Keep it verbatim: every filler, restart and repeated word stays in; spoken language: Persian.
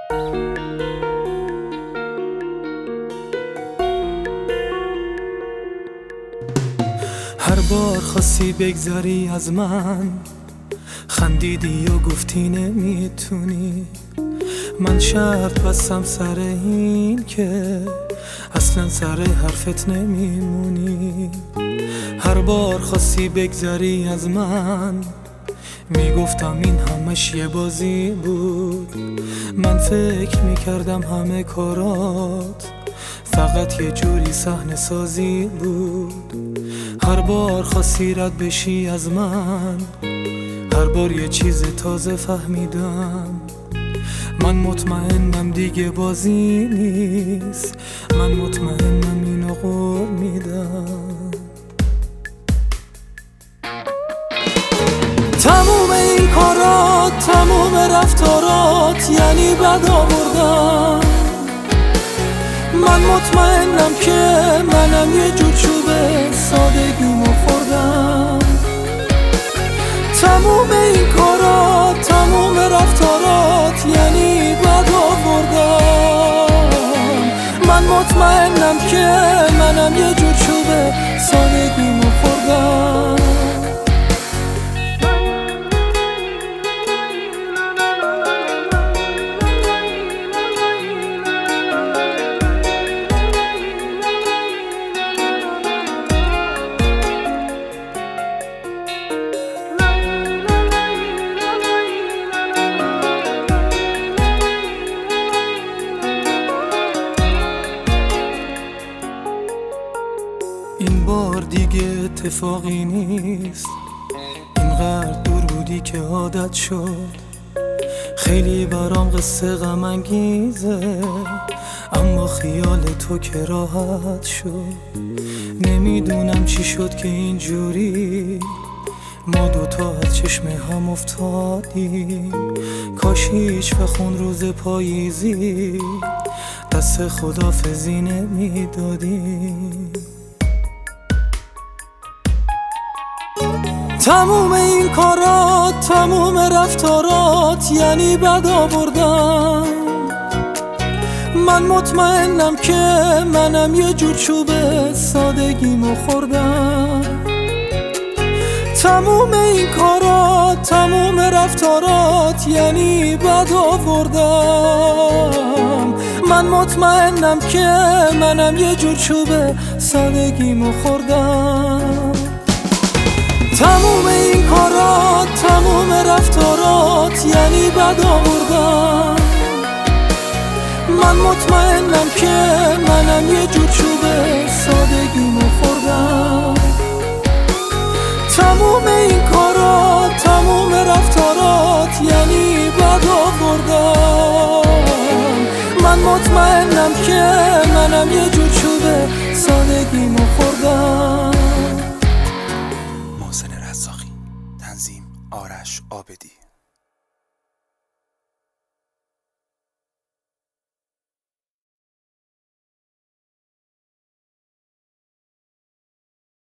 هر بار خواستی بگذری از من، خندیدی و گفتی نمیتونی. من شرط بستم سر این که اصلا سر حرفت نمیمونی. هر بار خواستی بگذری از من، میگفتم این همش یه بازی بود. من فکر میکردم همه کارات فقط یه جوری صحنه سازی بود. هر بار خواستی رد بشی از من، هر بار یه چیز تازه فهمیدم. من مطمئنم دیگه بازی نیست، من مطمئنم اینو قول میدم. تموم این کارات، تموم رفتارات یعنی بد آوردن. من مطمئنم که منم یه جور چوبه سادگیمو خوردم. تموم این کارات، تموم رفتارات یعنی بد آوردن. من مطمئنم که منم یه جور چوبه سادگیمو خوردم. این بار دیگه اتفاقی نیست، اینقدر دور بودی که عادت شد. خیلی برام قصه غم انگیزه، اما خیال تو که راحت شد. نمیدونم چی شد که اینجوری ما دوتا از چشم هم افتادیم. کاش هیچ وقت اون روز پاییزی دست خدافزی نمیدادیم. تموم این کارات، تموم رفتارات یعنی بد آوردن. من مطمئنم که منم یه جور چوبه سادگیمو خوردم. تموم این کارات، تموم رفتارات یعنی بد آوردم. من مطمئنم که منم یه جور چوبه سادگیمو خوردم. تموم این کارات، تموم رفتارات یعنی بد آوردن. من مطمئنم که منم یه جور چوبه سادگیمو خوردم. تموم این کارات، تموم رفتارات یعنی بد آوردن. من مطمئنم که منم یه جور چوبه سادگیمو خوردم. محسن رزاقی، تنظیم آرش عابدی.